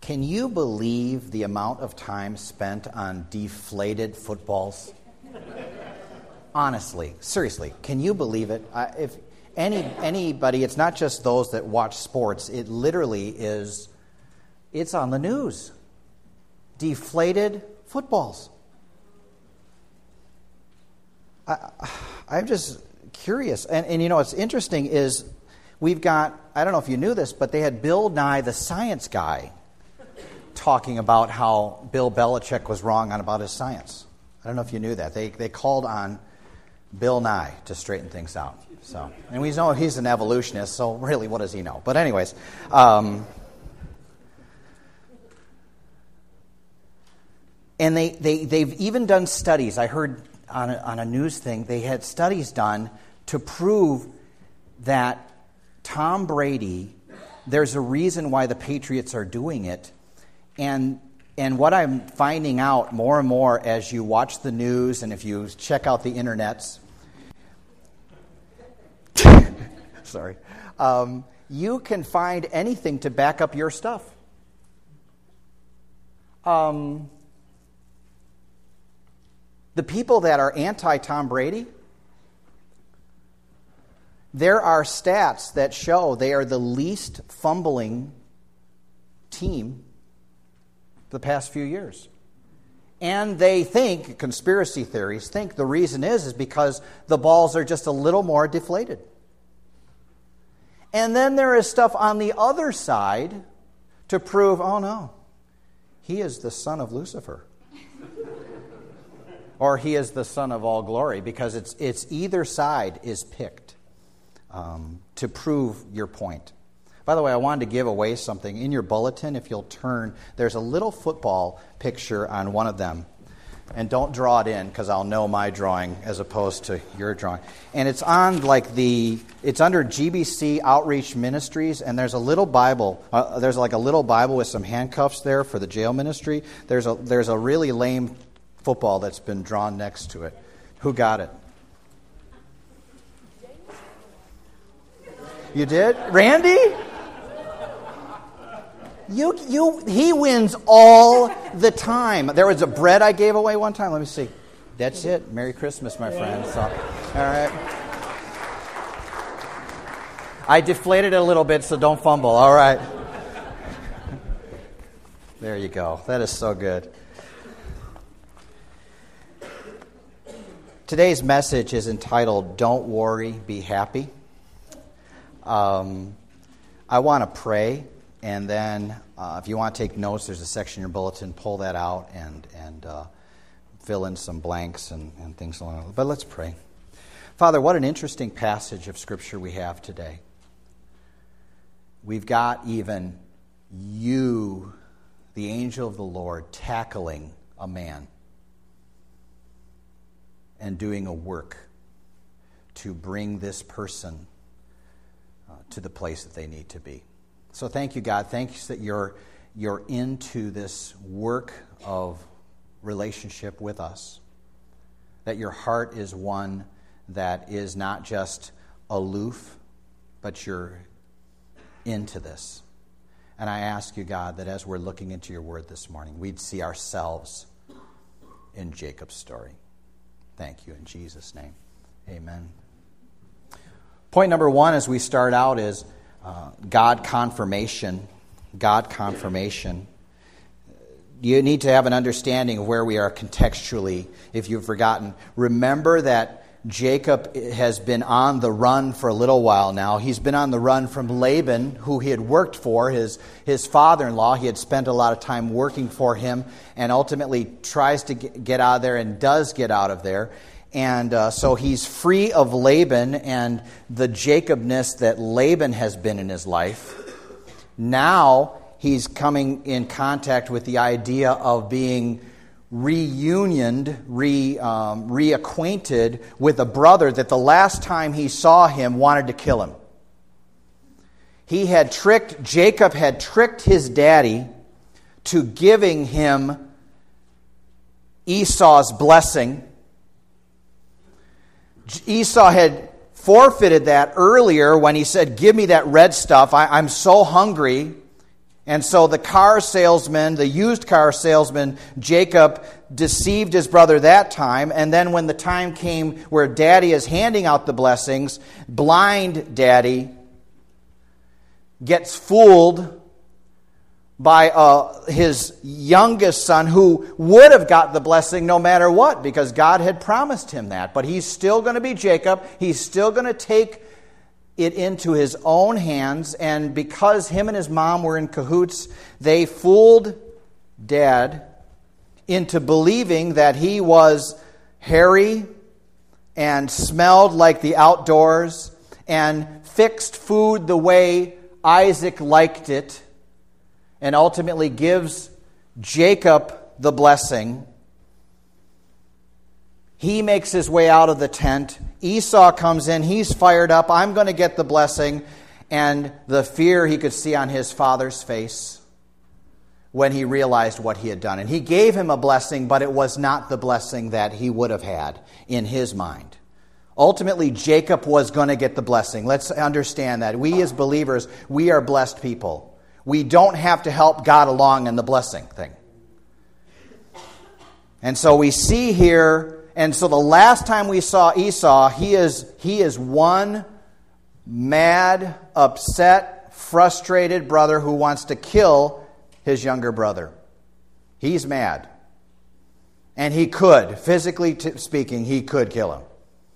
Can you believe the amount of time spent on deflated footballs? Honestly, seriously, can you believe it? If anybody, it's not just those that watch sports, it literally is, it's on the news. Deflated footballs. I'm just curious. And you know, what's interesting is we've got, I don't know if you knew this, but they had Bill Nye, the science guy, talking about how Bill Belichick was wrong about his science. I don't know if you knew that. They called on Bill Nye to straighten things out. So, and we know he's an evolutionist, so really, what does he know? But anyways, and they've even done studies. I heard on a news thing, they had studies done to prove that Tom Brady, there's a reason why the Patriots are doing it. And what I'm finding out more and more as you watch the news and if you check out the internets, sorry, you can find anything to back up your stuff. The people that are anti-Tom Brady, there are stats that show they are the least fumbling team the past few years. And they think, conspiracy theories think the reason is because the balls are just a little more deflated. And then there is stuff on the other side to prove, oh no, he is the son of Lucifer. Or he is the son of all glory, because it's either side is picked to prove your point. By the way, I wanted to give away something. In your bulletin, if you'll turn, there's a little football picture on one of them. And don't draw it in, because I'll know my drawing as opposed to your drawing. And it's on it's under GBC Outreach Ministries, and there's a little Bible. There's like a little Bible with some handcuffs there for the jail ministry. There's a really lame football that's been drawn next to it. Who got it? You did? Randy? He wins all the time. There was a bread I gave away one time. Let me see. That's it. Merry Christmas, my friend. So, all right. I deflated it a little bit, so don't fumble. All right. There you go. That is so good. Today's message is entitled, Don't Worry, Be Happy. I want to pray, and then if you want to take notes, there's a section in your bulletin, pull that out and fill in some blanks and things along those lines. But let's pray. Father, what an interesting passage of Scripture we have today. We've got even you, the angel of the Lord, tackling a man and doing a work to bring this person to the place that they need to be. So thank you, God. Thanks that you're into this work of relationship with us, that your heart is one that is not just aloof, but you're into this. And I ask you, God, that as we're looking into your word this morning, we'd see ourselves in Jacob's story. Thank you in Jesus' name. Amen. Point number one as we start out is God confirmation. God confirmation. You need to have an understanding of where we are contextually, if you've forgotten. Remember that Jacob has been on the run for a little while now. He's been on the run from Laban, who he had worked for, his father-in-law. He had spent a lot of time working for him and ultimately tries to get out of there and does get out of there. And so he's free of Laban and the Jacobness that Laban has been in his life. Now he's coming in contact with the idea of being reunioned, reacquainted with a brother that the last time he saw him wanted to kill him. Jacob had tricked his daddy to giving him Esau's blessing. Esau had forfeited that earlier when he said, give me that red stuff, I'm so hungry. And so the car salesman, the used car salesman, Jacob, deceived his brother that time. And then when the time came where Daddy is handing out the blessings, blind Daddy gets fooled by his youngest son, who would have got the blessing no matter what, because God had promised him that. But he's still going to be Jacob. He's still going to take it into his own hands. And because him and his mom were in cahoots, they fooled Dad into believing that he was hairy and smelled like the outdoors and fixed food the way Isaac liked it, and ultimately gives Jacob the blessing. He makes his way out of the tent. Esau comes in. He's fired up. I'm going to get the blessing. And the fear he could see on his father's face when he realized what he had done. And he gave him a blessing, but it was not the blessing that he would have had in his mind. Ultimately, Jacob was going to get the blessing. Let's understand that. We as believers, we are blessed people. We don't have to help God along in the blessing thing. And so we see here, and so the last time we saw Esau, he is one mad, upset, frustrated brother who wants to kill his younger brother. He's mad. And he could, physically speaking, he could kill him.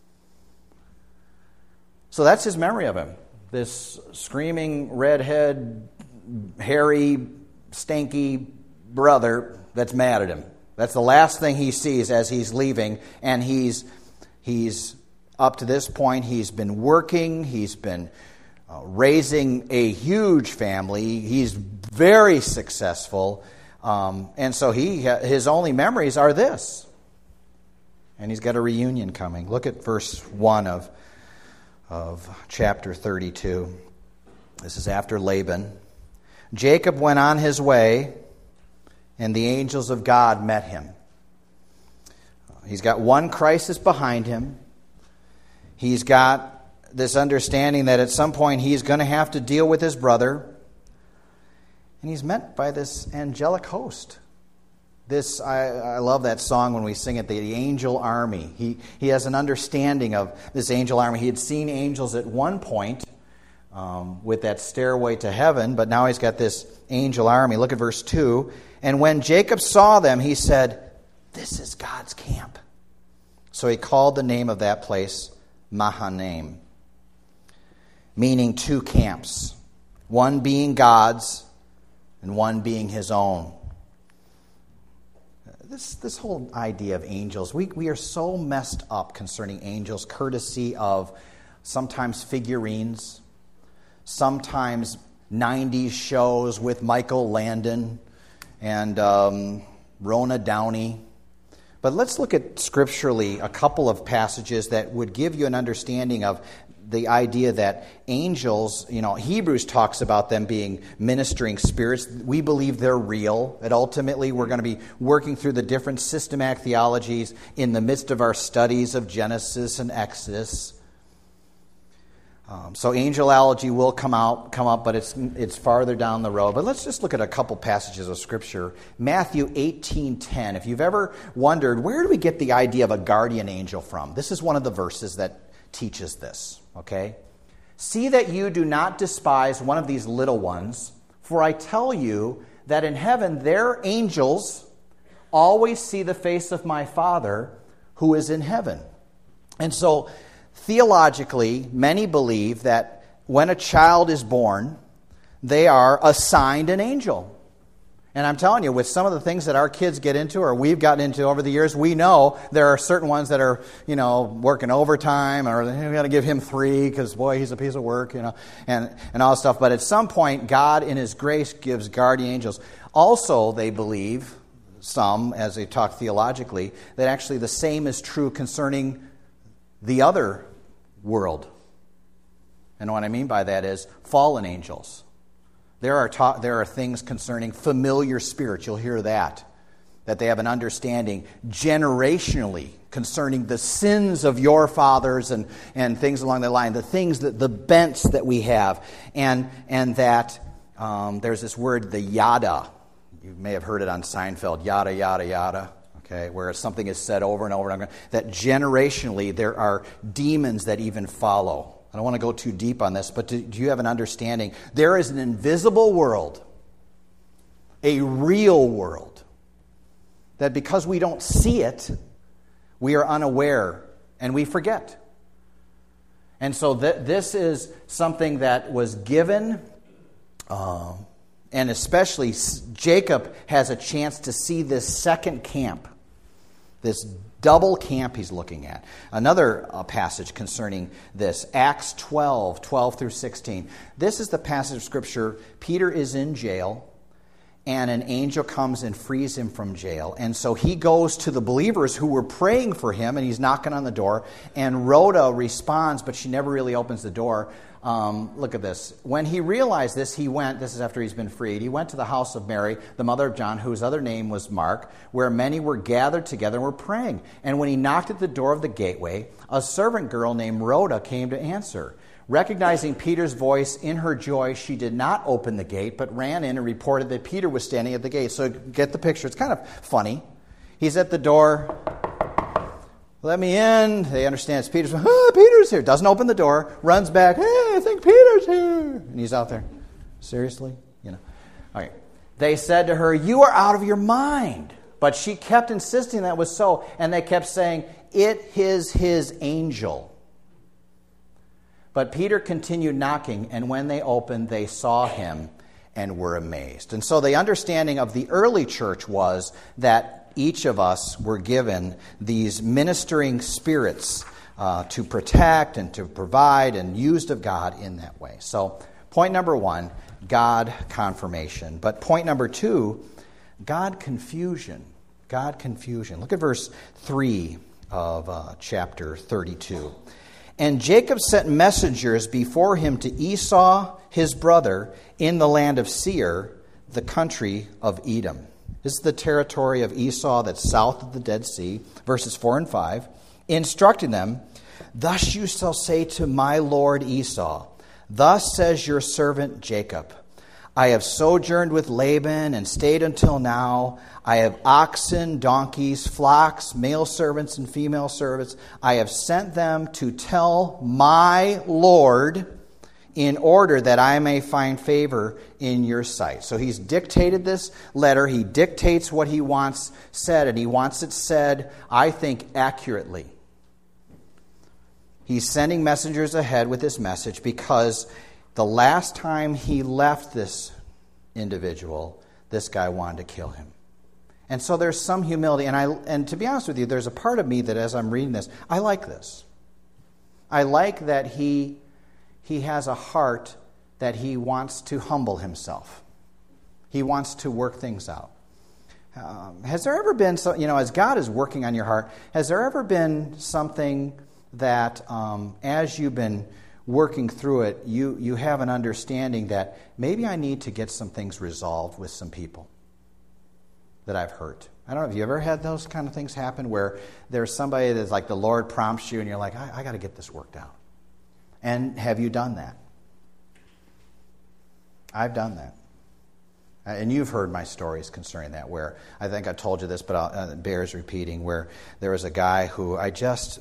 So that's his memory of him. This screaming, redhead, hairy, stanky brother that's mad at him. That's the last thing he sees as he's leaving. And he's up to this point, he's been working, he's been raising a huge family, he's very successful, and so his only memories are this. And he's got a reunion coming. Look at verse 1 of chapter 32. This is after Laban. Jacob went on his way, and the angels of God met him. He's got one crisis behind him. He's got this understanding that at some point he's going to have to deal with his brother. And he's met by this angelic host. I love that song when we sing it, the angel army. He has an understanding of this angel army. He had seen angels at one point, with that stairway to heaven, but now he's got this angel army. Look at verse 2. And when Jacob saw them, he said, "This is God's camp." So he called the name of that place Mahanaim, meaning two camps, one being God's and one being his own. This whole idea of angels, we are so messed up concerning angels, courtesy of sometimes figurines, sometimes 90s shows with Michael Landon and Rona Downey. But let's look at scripturally a couple of passages that would give you an understanding of the idea that angels, Hebrews talks about them being ministering spirits. We believe they're real. And ultimately, we're going to be working through the different systematic theologies in the midst of our studies of Genesis and Exodus. So angelology will come up, but it's farther down the road. But let's just look at a couple passages of Scripture. Matthew 18:10. If you've ever wondered, where do we get the idea of a guardian angel from? This is one of the verses that teaches this, okay? "See that you do not despise one of these little ones, for I tell you that in heaven their angels always see the face of my Father who is in heaven." And so, theologically, many believe that when a child is born, they are assigned an angel. And I'm telling you, with some of the things that our kids get into or we've gotten into over the years, we know there are certain ones that are, working overtime, or we got to give him 3 because, boy, he's a piece of work, and all this stuff. But at some point, God, in His grace, gives guardian angels. Also, they believe, some, as they talk theologically, that actually the same is true concerning the other world. And what I mean by that is fallen angels. There are things concerning familiar spirits. You'll hear that they have an understanding generationally concerning the sins of your fathers and things along that line, the things, the bents that we have, and that there's this word, the yada. You may have heard it on Seinfeld, yada, yada, yada. Okay, where something is said over and over and over. That generationally there are demons that even follow. I don't want to go too deep on this, but do you have an understanding? There is an invisible world, a real world, that because we don't see it, we are unaware and we forget. And so this is something that was given, and especially Jacob has a chance to see this second camp, this double camp he's looking at. Another passage concerning this, Acts 12 through 16. This is the passage of Scripture. Peter is in jail, and an angel comes and frees him from jail. And so he goes to the believers who were praying for him, and he's knocking on the door. And Rhoda responds, but she never really opens the door. Look at this. When he realized this, this is after he's been freed, he went to the house of Mary, the mother of John, whose other name was Mark, where many were gathered together and were praying. And when he knocked at the door of the gateway, a servant girl named Rhoda came to answer. Recognizing Peter's voice, in her joy, she did not open the gate, but ran in and reported that Peter was standing at the gate. So get the picture. It's kind of funny. He's at the door. Let me in. They understand it's Peter's. Peter's here. Doesn't open the door. Runs back. Hey, I think Peter's here. And he's out there. Seriously? All right. They said to her, you are out of your mind. But she kept insisting that was so. And they kept saying, it is his angel. But Peter continued knocking, and when they opened, they saw him and were amazed. And so the understanding of the early church was that each of us were given these ministering spirits to protect and to provide, and used of God in that way. So point number 1, God confirmation. But point number 2, God confusion. God confusion. Look at verse 3 of chapter 32. And Jacob sent messengers before him to Esau, his brother, in the land of Seir, the country of Edom. This is the territory of Esau that's south of the Dead Sea, verses 4 and 5, instructing them, thus you shall say to my lord Esau, thus says your servant Jacob, I have sojourned with Laban and stayed until now. I have oxen, donkeys, flocks, male servants and female servants. I have sent them to tell my Lord in order that I may find favor in your sight. So he's dictated this letter. He dictates what he wants said, and he wants it said, I think, accurately. He's sending messengers ahead with this message because the last time he left this individual, this guy wanted to kill him. And so there's some humility. And to be honest with you, there's a part of me that as I'm reading this, I like this. I like that he has a heart that he wants to humble himself. He wants to work things out. Has there ever been, as God is working on your heart, has there ever been something that as you've been working through it, you have an understanding that maybe I need to get some things resolved with some people that I've hurt? I don't know, have you ever had those kind of things happen where there's somebody that's like the Lord prompts you and you're like, I got to get this worked out? And have you done that? I've done that. And you've heard my stories concerning that, where I think I told you this, but it bears repeating, where there was a guy who I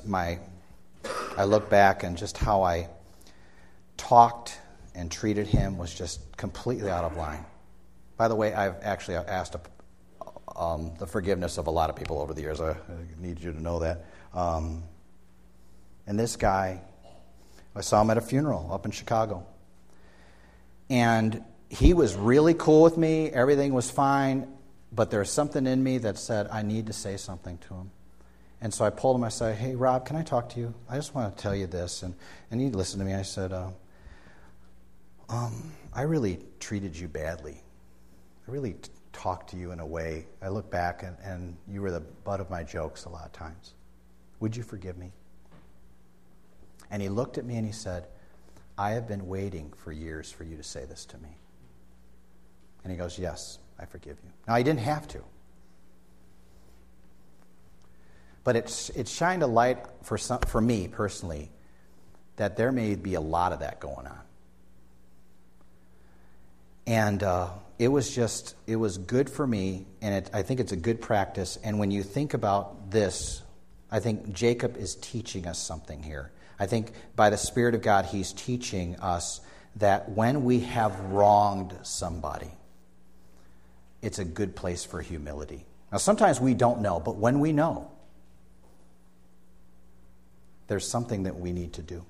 look back and just how I talked and treated him was just completely out of line. By the way, I've actually asked the forgiveness of a lot of people over the years. I need you to know that. And this guy, I saw him at a funeral up in Chicago. And he was really cool with me. Everything was fine. But there's something in me that said, I need to say something to him. And so I pulled him. I said, hey, Rob, can I talk to you? I just want to tell you this. And he listened to me. I said, I really treated you badly. I really talked to you in a way. I look back and you were the butt of my jokes a lot of times. Would you forgive me? And he looked at me and he said, I have been waiting for years for you to say this to me. And he goes, yes, I forgive you. Now, I didn't have to. But it shined a light for me personally that there may be a lot of that going on. And it was good for me, and I think it's a good practice. And when you think about this, I think Jacob is teaching us something here. I think by the Spirit of God, he's teaching us that when we have wronged somebody, it's a good place for humility. Now, sometimes we don't know, but when we know, there's something that we need to do.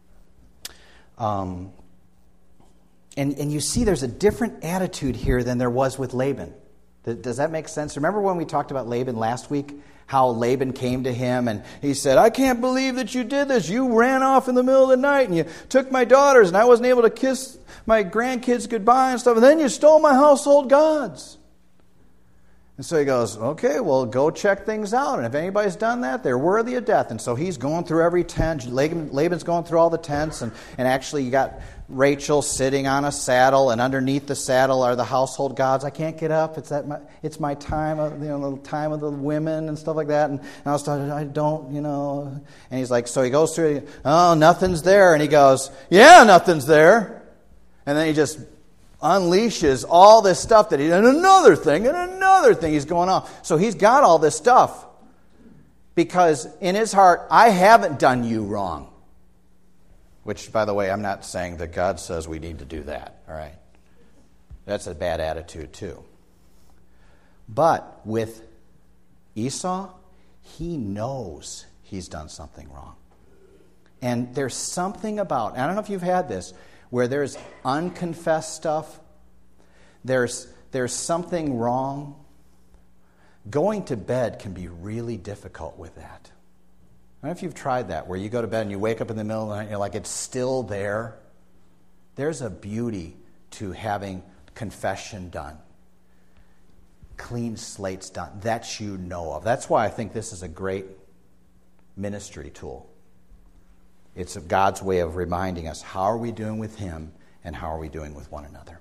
And you see there's a different attitude here than there was with Laban. Does that make sense? Remember when we talked about Laban last week? How Laban came to him and he said, I can't believe that you did this. You ran off in the middle of the night and you took my daughters and I wasn't able to kiss my grandkids goodbye and stuff. And then you stole my household gods. And so he goes, okay, well, go check things out. And if anybody's done that, they're worthy of death. And so he's going through every tent. Laban's going through all the tents. And actually you got Rachel sitting on a saddle. And underneath the saddle are the household gods. I can't get up. It's my time, the time of the women and stuff like that. And I was talking, I don't, And he's like, so he goes through, oh, nothing's there. And he goes, yeah, nothing's there. And then he just unleashes all this stuff and another thing he's going on. So he's got all this stuff because in his heart, I haven't done you wrong. Which, by the way, I'm not saying that God says we need to do that. All right, that's a bad attitude too. But with Esau, he knows he's done something wrong. And there's something about, I don't know if you've had this, where there's unconfessed stuff, there's something wrong. Going to bed can be really difficult with that. I don't know if you've tried that, where you go to bed and you wake up in the middle of the night and you're like, it's still there. There's a beauty to having confession done, clean slates done, that you know of. That's why I think this is a great ministry tool. It's God's way of reminding us, how are we doing with Him and how are we doing with one another?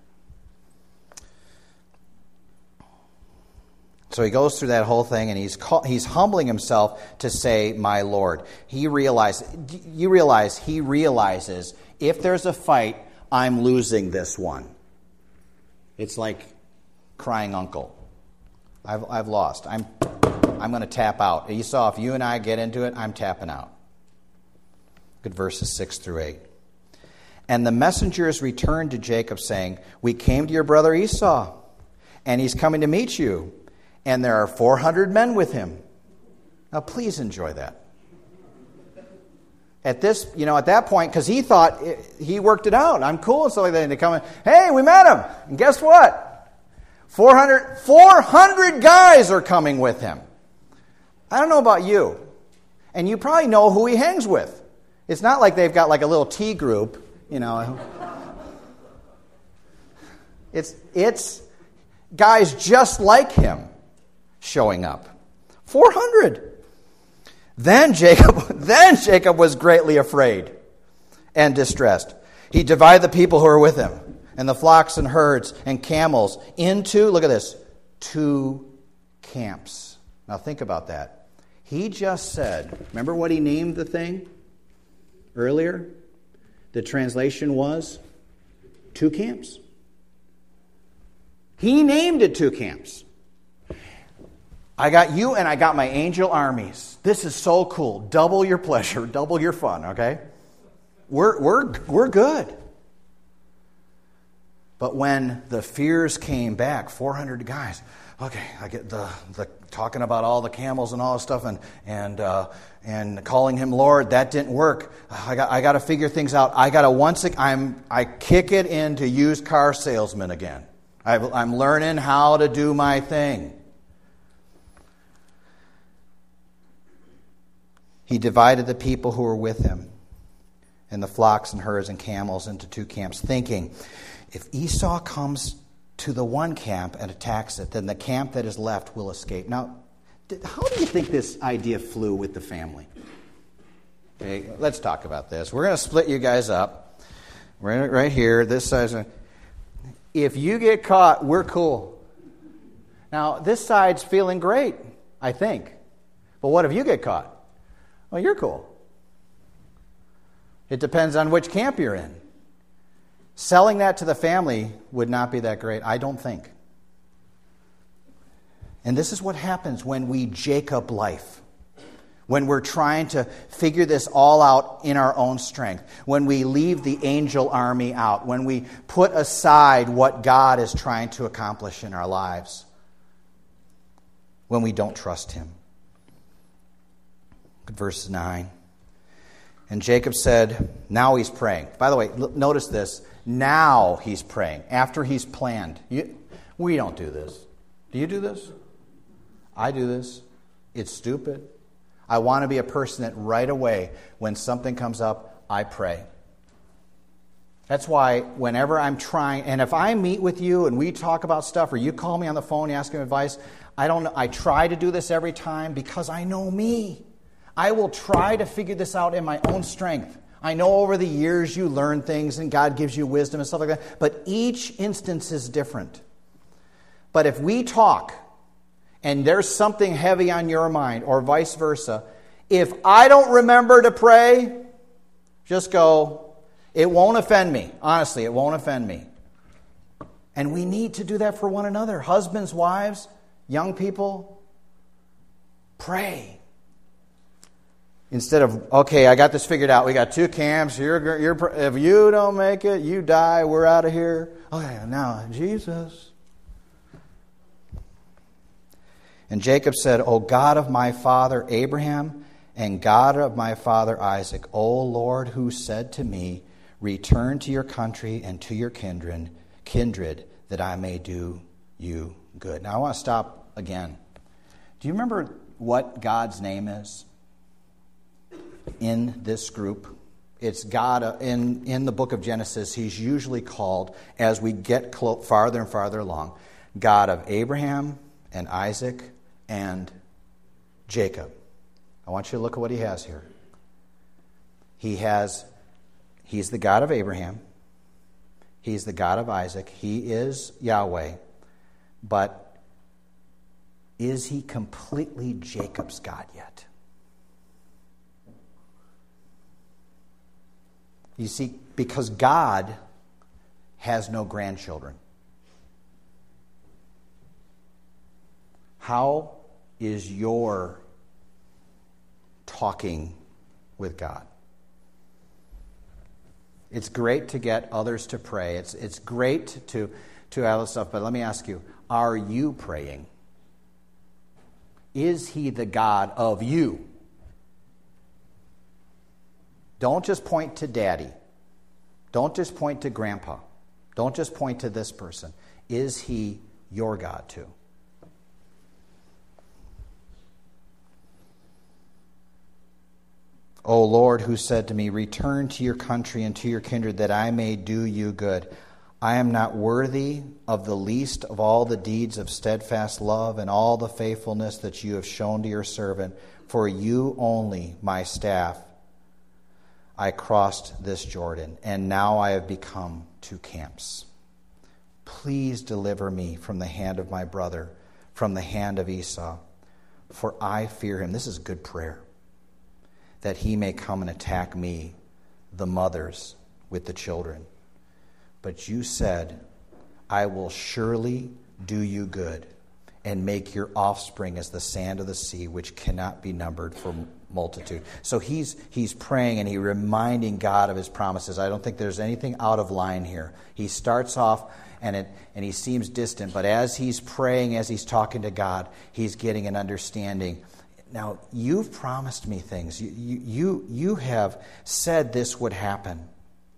So he goes through that whole thing and he's humbling himself to say, my Lord. He realizes if there's a fight, I'm losing this one. It's like crying uncle. I've lost. I'm going to tap out. Esau, if you and I get into it, I'm tapping out. Look at verses 6 through 8. And the messengers returned to Jacob, saying, we came to your brother Esau, and he's coming to meet you, and there are 400 men with him. Now, please enjoy that. At that point, because he thought he worked it out. I'm cool and stuff like that. And they come in, hey, we met him. And guess what? 400 guys are coming with him. I don't know about you. And you probably know who he hangs with. It's not like they've got like a little tea group, It's guys just like him showing up. 400. Then Jacob was greatly afraid and distressed. He divided the people who were with him and the flocks and herds and camels into, look at this, 2 camps. Now think about that. He just said, remember what he named the thing earlier? The translation was 2 camps. He named it 2 camps. I got you and I got my angel armies. This is so cool. Double your pleasure, double your fun, okay? We're good. But when the fears came back, 400 guys, okay, I get the talking about all the camels and all this stuff and calling him Lord, that didn't work. I got to figure things out. I kick it into used car salesman again. I'm learning how to do my thing. He divided the people who were with him and the flocks and herds and camels into 2 camps, thinking, if Esau comes to the one camp and attacks it, then the camp that is left will escape. Now, how do you think this idea flew with the family? Okay, let's talk about this. We're going to split you guys up. We're right here, this side. If you get caught, we're cool. Now, this side's feeling great, I think. But what if you get caught? Well, you're cool. It depends on which camp you're in. Selling that to the family would not be that great, I don't think. And this is what happens when we Jacob life. When we're trying to figure this all out in our own strength. When we leave the angel army out. When we put aside what God is trying to accomplish in our lives. When we don't trust Him. Verse 9. And Jacob said, now he's praying. By the way, notice this. Now he's praying. After he's planned. We don't do this. Do you do this? I do this. It's stupid. I want to be a person that right away, when something comes up, I pray. That's why whenever I'm trying, and if I meet with you and we talk about stuff, or you call me on the phone, you ask me advice, I try to do this every time because I know me. I will try to figure this out in my own strength. I know over the years you learn things and God gives you wisdom and stuff like that, but each instance is different. But if we talk, and there's something heavy on your mind, or vice versa, if I don't remember to pray, just go, it won't offend me. Honestly, it won't offend me. And we need to do that for one another. Husbands, wives, young people, pray. Instead of, okay, I got this figured out. We got 2 camps. If you don't make it, you die. We're out of here. Okay, now, Jesus. And Jacob said, O God of my father Abraham and God of my father Isaac, O Lord, who said to me, return to your country and to your kindred, that I may do you good. Now I want to stop again. Do you remember what God's name is in this group? It's God. In the book of Genesis, He's usually called, as we get farther and farther along, God of Abraham and Isaac and Jacob. I want you to look at what He has here. He's the God of Abraham. He's the God of Isaac. He is Yahweh. But is He completely Jacob's God yet? You see, because God has no grandchildren. How is your talking with God? It's great to get others to pray. It's great to have this stuff, but let me ask you, are you praying? Is He the God of you? Don't just point to Daddy. Don't just point to Grandpa. Don't just point to this person. Is He your God too? O Lord, who said to me, return to your country and to your kindred, that I may do you good. I am not worthy of the least of all the deeds of steadfast love and all the faithfulness that you have shown to your servant. For you only, my staff, I crossed this Jordan, and now I have become 2 camps. Please deliver me from the hand of my brother, from the hand of Esau, for I fear him. This is good prayer. That he may come and attack me, the mothers, with the children. But you said, I will surely do you good and make your offspring as the sand of the sea, which cannot be numbered for multitude. So he's praying and he's reminding God of His promises. I don't think there's anything out of line here. He starts off and he seems distant, but as he's praying, as he's talking to God, he's getting an understanding. Now, you've promised me things. You have said this would happen.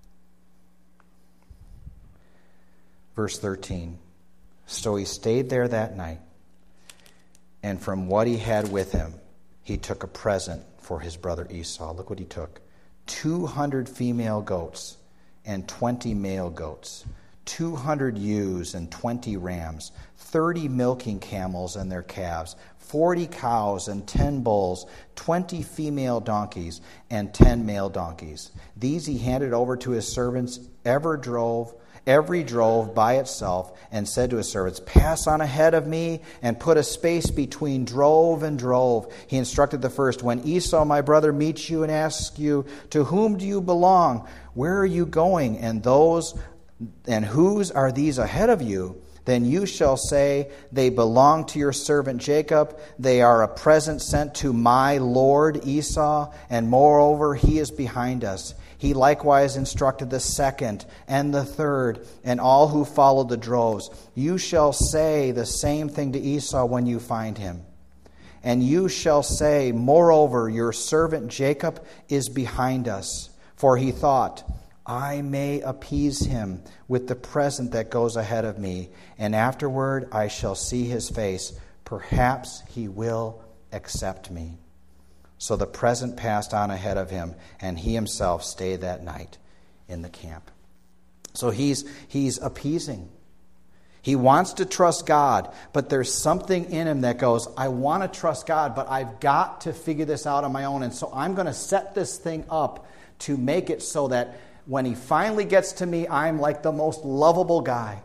Verse 13. So he stayed there that night, and from what he had with him, he took a present for his brother Esau. Look what he took. 200 female goats and 20 male goats, 200 ewes and 20 rams, 30 milking camels and their calves, 40 cows and 10 bulls, 20 female donkeys and 10 male donkeys. These he handed over to his servants, every drove by itself, and said to his servants, pass on ahead of me and put a space between drove and drove. He instructed the first, when Esau, my brother, meets you and asks you, to whom do you belong? Where are you going? And those And whose are these ahead of you? Then you shall say, they belong to your servant Jacob. They are a present sent to my lord Esau, and moreover he is behind us. He likewise instructed the second and the third, and all who followed the droves. You shall say the same thing to Esau when you find him. And you shall say, moreover, your servant Jacob is behind us. For he thought, I may appease him with the present that goes ahead of me, and afterward I shall see his face. Perhaps he will accept me. So the present passed on ahead of him, and he himself stayed that night in the camp. So he's appeasing. He wants to trust God, but there's something in him that goes, I want to trust God, but I've got to figure this out on my own. And so I'm going to set this thing up to make it so that when he finally gets to me, I'm like the most lovable guy.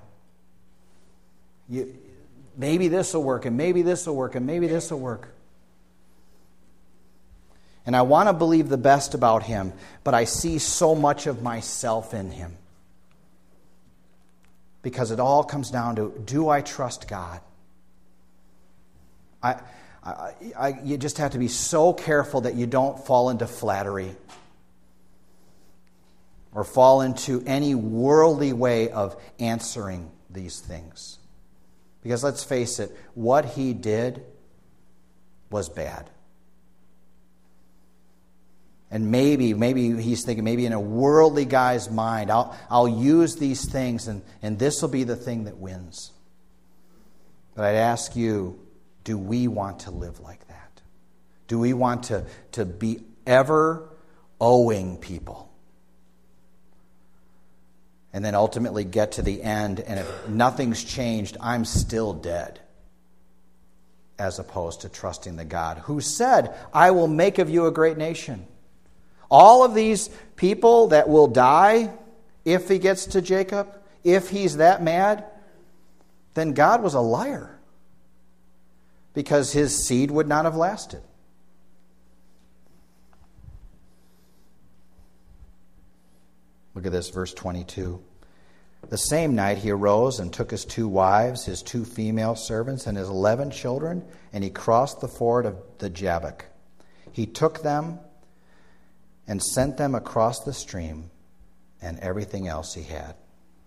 Maybe this will work, and maybe this will work, and maybe this will work. And I want to believe the best about him, but I see so much of myself in him. Because it all comes down to, do I trust God? You just have to be so careful that you don't fall into flattery or fall into any worldly way of answering these things. Because let's face it, what he did was bad. And maybe he's thinking, maybe in a worldly guy's mind, I'll use these things and this will be the thing that wins. But I'd ask you, do we want to live like that? Do we want to be ever owing people? And then ultimately get to the end, and if nothing's changed, I'm still dead. As opposed to trusting the God who said, I will make of you a great nation. All of these people that will die if he gets to Jacob, if he's that mad, then God was a liar. Because his seed would not have lasted. Look at this, verse 22. The same night he arose and took his 2 wives, his 2 female servants, and his 11 children, and he crossed the ford of the Jabbok. He took them and sent them across the stream and everything else he had.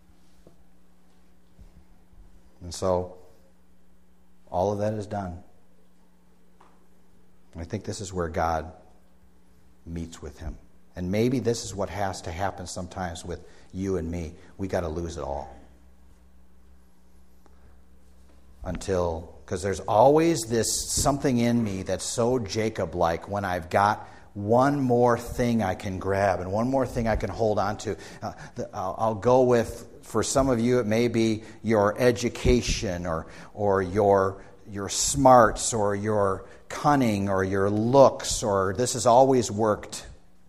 And so, all of that is done. I think this is where God meets with him. And maybe this is what has to happen sometimes with you and me. We got to lose it all. Because there's always this something in me that's so Jacob-like when I've got one more thing I can grab and one more thing I can hold on to. I'll go with, for some of you, it may be your education or your smarts or your cunning or your looks, or this has always worked.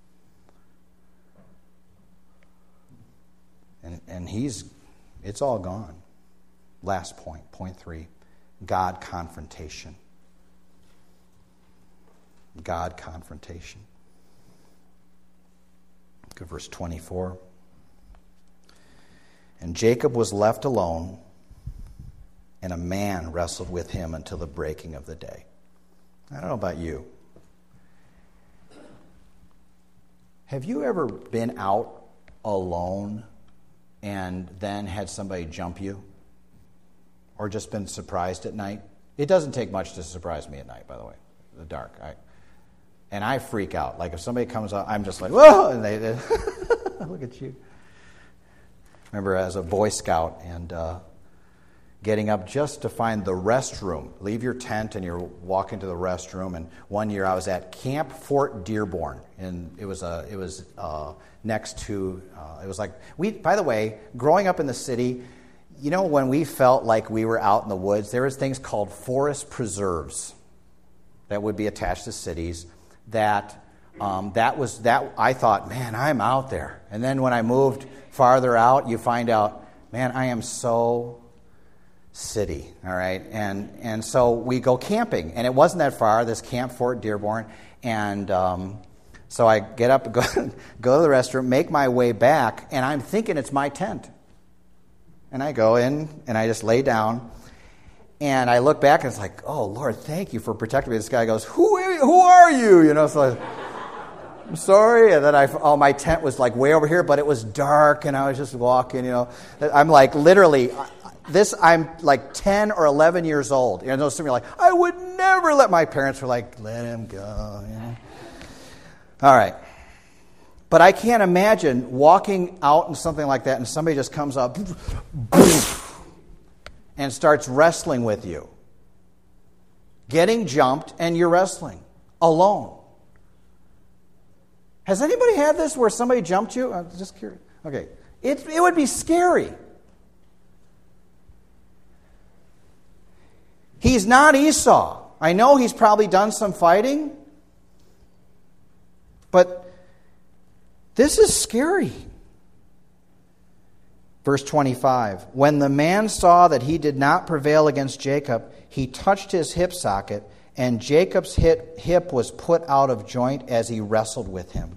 And it's all gone. Last point, point 3, God confrontation. God confrontation. Look at verse 24. And Jacob was left alone, and a man wrestled with him until the breaking of the day. I don't know about you. Have you ever been out alone and then had somebody jump you? Or just been surprised at night? It doesn't take much to surprise me at night, by the way. The dark. And I freak out. Like if somebody comes up, I'm just like, whoa! And they look at you. I remember as a Boy Scout and getting up just to find the restroom. Leave your tent and you're walking to the restroom. And one year I was at Camp Fort Dearborn, and it was next to. It was like By the way, growing up in the city, you know, when we felt like we were out in the woods, there was things called forest preserves that would be attached to cities. That I thought, man, I'm out there. And then when I moved farther out, you find out, man, I am so city, all right? And so we go camping, and it wasn't that far, this Camp Fort Dearborn, and so I get up, go to the restroom, make my way back, and I'm thinking it's my tent. And I go in, and I just lay down. And I look back, and it's like, oh, Lord, thank you for protecting me. This guy goes, who are you? You know, so I'm sorry. And then my tent was like way over here, but it was dark, and I was just walking, you know. I'm like literally, I'm like 10 or 11 years old. You know, some of you are like, I would never let. My parents were like, let him go, you know. All right. But I can't imagine walking out in something like that and somebody just comes up and starts wrestling with you. Getting jumped and you're wrestling alone. Has anybody had this where somebody jumped you? I'm just curious. Okay. It would be scary. He's not Esau. I know he's probably done some fighting, but this is scary. Verse 25, when the man saw that he did not prevail against Jacob, he touched his hip socket, and Jacob's hip was put out of joint as he wrestled with him.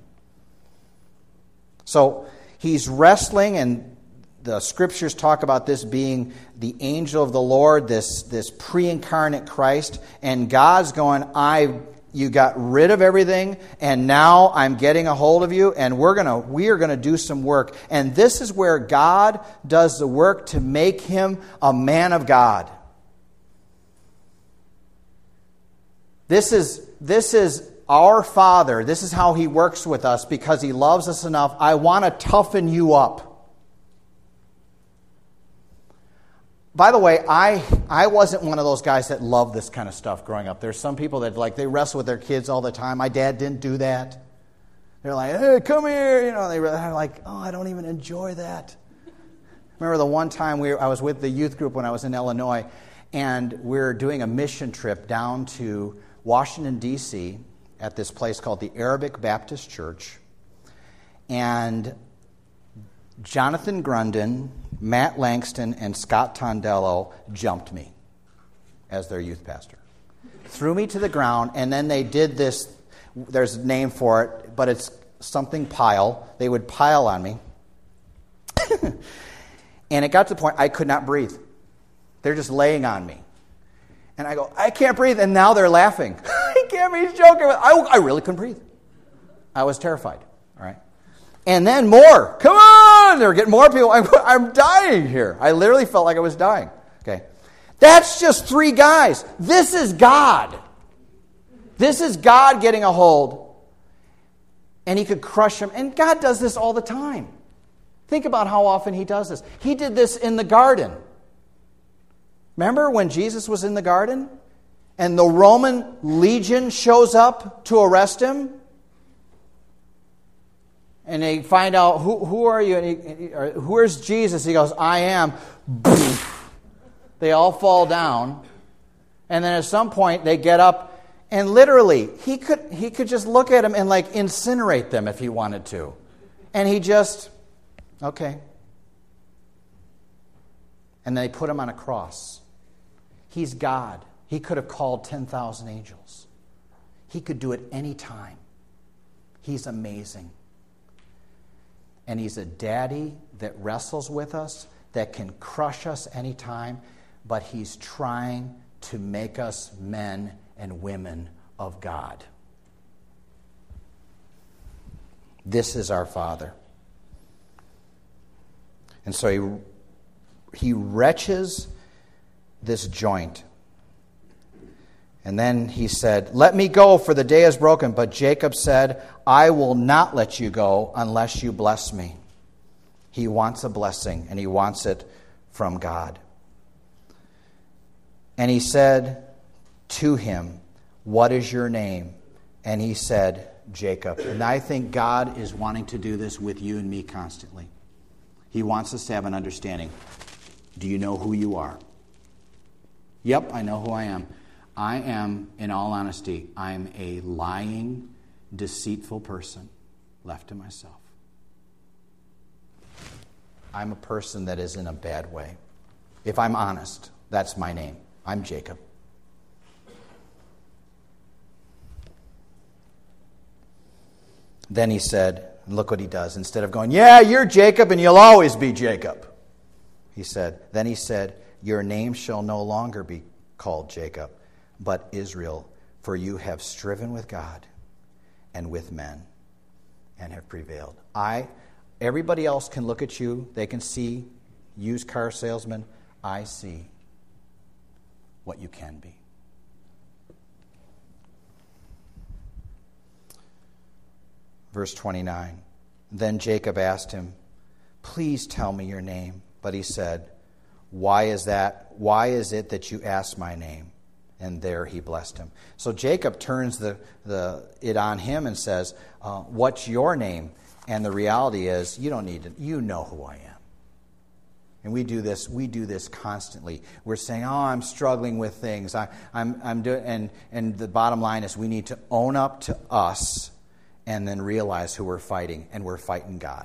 So he's wrestling, and the scriptures talk about this being the angel of the Lord, this pre-incarnate Christ, and God's going, you got rid of everything, and now I'm getting a hold of you, and we are gonna do some work. And this is where God does the work to make him a man of God. This is our Father. This is how he works with us because he loves us enough. I want to toughen you up. By the way, I wasn't one of those guys that loved this kind of stuff growing up. There's some people that they wrestle with their kids all the time. My dad didn't do that. They're like, hey, come here. You know, they're like, oh, I don't even enjoy that. Remember the one time I was with the youth group when I was in Illinois, and we were doing a mission trip down to Washington, D.C. at this place called the Arabic Baptist Church. And Jonathan Grunden, Matt Langston, and Scott Tondello jumped me as their youth pastor. Threw me to the ground, and then they did this, there's a name for it, but it's something pile. They would pile on me. And it got to the point I could not breathe. They're just laying on me. And I go, I can't breathe, and now they're laughing. He can't breathe, he's joking. I really couldn't breathe. I was terrified, all right? And then more. Come on! They're getting more people. I'm dying here. I literally felt like I was dying. Okay. That's just 3 guys. This is God. This is God getting a hold. And he could crush them. And God does this all the time. Think about how often he does this. He did this in the garden. Remember when Jesus was in the garden? And the Roman legion shows up to arrest him? And they find out, who are you? And where's Jesus? He goes, I am. They all fall down. And then at some point they get up, and literally he could just look at them and like incinerate them if he wanted to. And he just, okay. And they put him on a cross. He's God. He could have called 10,000 angels. He could do it any time. He's amazing. And he's a daddy that wrestles with us, that can crush us anytime, but he's trying to make us men and women of God. This is our Father. And so he wrenches this joint. And then he said, let me go, for the day is broken. But Jacob said, I will not let you go unless you bless me. He wants a blessing, and he wants it from God. And he said to him, what is your name? And he said, Jacob. And I think God is wanting to do this with you and me constantly. He wants us to have an understanding. Do you know who you are? Yep, I know who I am. I am, in all honesty, I'm a lying, deceitful person left to myself. I'm a person that is in a bad way. If I'm honest, that's my name. I'm Jacob. Then he said, and look what he does. Instead of going, yeah, you're Jacob and you'll always be Jacob. Then he said, your name shall no longer be called Jacob, but Israel, for you have striven with God and with men and have prevailed. Everybody else can look at you. They can see used car salesman. I see what you can be. Verse 29. Then Jacob asked him, please tell me your name. But he said, why is it that you ask my name? And there he blessed him. So Jacob turns it on him and says, what's your name? And the reality is, you don't need to. You know who I am. And we do this constantly. We're saying, I'm struggling with things. I'm doing, and the bottom line is we need to own up to us and then realize who we're fighting, and we're fighting God.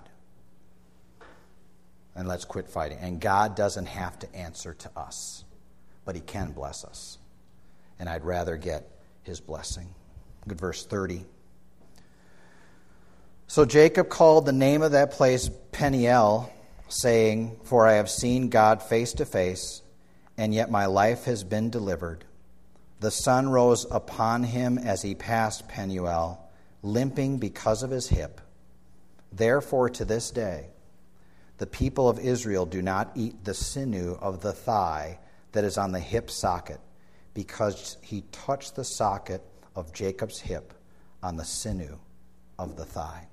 And let's quit fighting. And God doesn't have to answer to us, but he can bless us. And I'd rather get his blessing. Good, verse 30. So Jacob called the name of that place Peniel, saying, for I have seen God face to face, and yet my life has been delivered. The sun rose upon him as he passed Penuel, limping because of his hip. Therefore, to this day, the people of Israel do not eat the sinew of the thigh that is on the hip socket, because he touched the socket of Jacob's hip on the sinew of the thigh.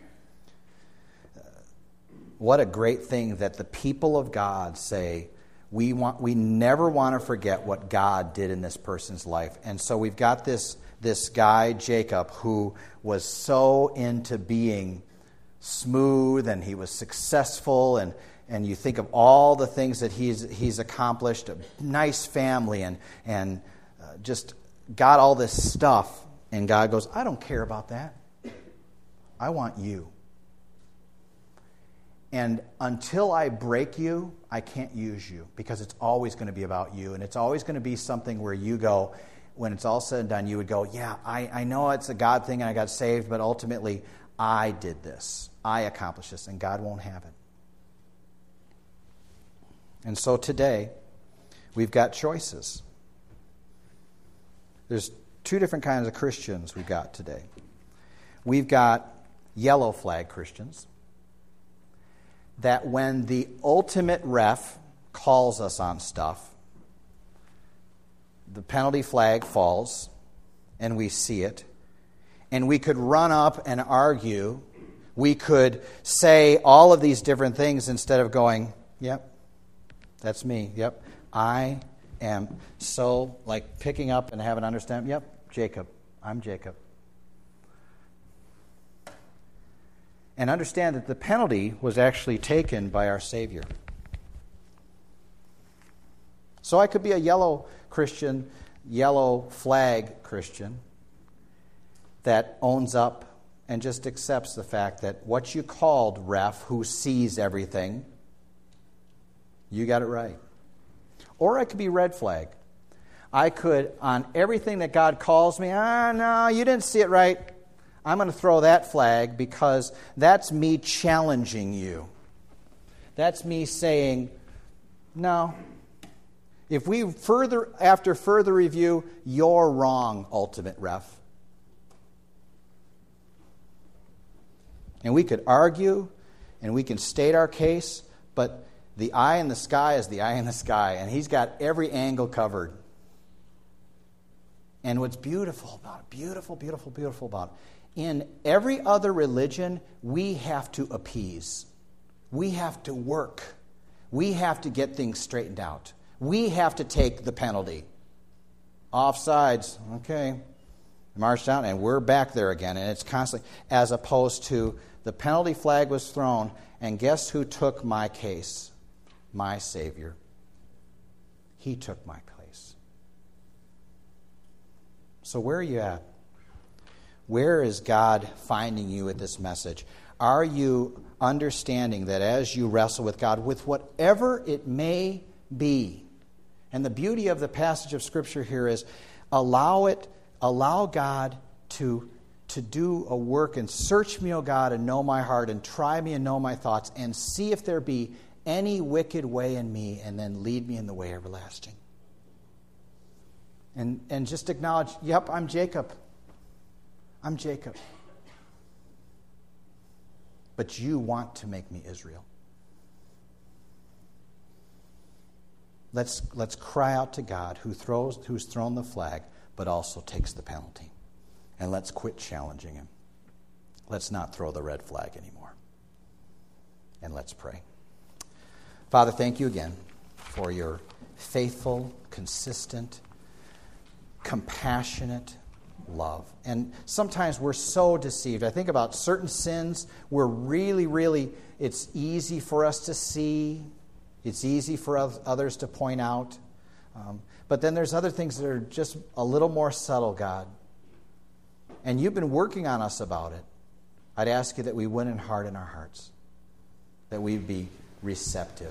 What a great thing that the people of God say, we never want to forget what God did in this person's life. And so we've got this guy, Jacob, who was so into being smooth, and he was successful, and you think of all the things that he's accomplished, a nice family, and just got all this stuff. And God goes, I don't care about that. I want you. And until I break you, I can't use you, because it's always going to be about you. And it's always going to be something where you go, when it's all said and done, you would go, yeah, I know it's a God thing and I got saved, but ultimately I did this. I accomplished this, and God won't have it. And so today, we've got choices. There's two different kinds of Christians we've got today. We've got yellow flag Christians, that when the ultimate ref calls us on stuff, the penalty flag falls, and we see it, and we could run up and argue. We could say all of these different things instead of going, yep, that's me, yep, I am so, like picking up and having an understanding, yep, Jacob, I'm Jacob. And understand that the penalty was actually taken by our Savior. So I could be a yellow Christian, yellow flag Christian, that owns up and just accepts the fact that what you called ref, who sees everything, you got it right. Or I could be red flag. I could, on everything that God calls me, no, you didn't see it right. I'm going to throw that flag, because that's me challenging you. That's me saying, no. If we after further review, you're wrong, ultimate ref. And we could argue, and we can state our case, but the eye in the sky is the eye in the sky, and he's got every angle covered. And what's beautiful about it, beautiful about it, in every other religion, we have to appease. We have to work. We have to get things straightened out. We have to take the penalty. Offsides, okay. March down, and we're back there again. And it's constantly, as opposed to the penalty flag was thrown, and guess who took my case? My Savior. He took my place. So where are you at? Where is God finding you at this message? Are you understanding that as you wrestle with God, with whatever it may be, and the beauty of the passage of Scripture here is allow God to do a work and search me, O God, and know my heart, and try me and know my thoughts, and see if there be any wicked way in me, and then lead me in the way everlasting. And just acknowledge, yep, I'm Jacob. I'm Jacob. But you want to make me Israel. Let's cry out to God who's thrown the flag, but also takes the penalty. And let's quit challenging him. Let's not throw the red flag anymore. And let's pray. Father, thank you again for your faithful, consistent, compassionate love. And sometimes we're so deceived. I think about certain sins where really, it's easy for us to see. It's easy for others to point out. But then there's other things that are just a little more subtle, God. And you've been working on us about it. I'd ask you that we wouldn't harden our hearts. That we'd be receptive.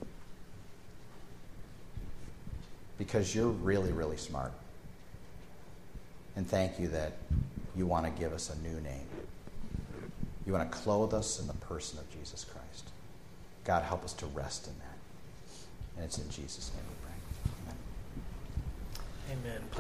Because you're really smart. And thank you that you want to give us a new name. You want to clothe us in the person of Jesus Christ. God, help us to rest in that. And it's in Jesus' name we pray. Amen. Amen.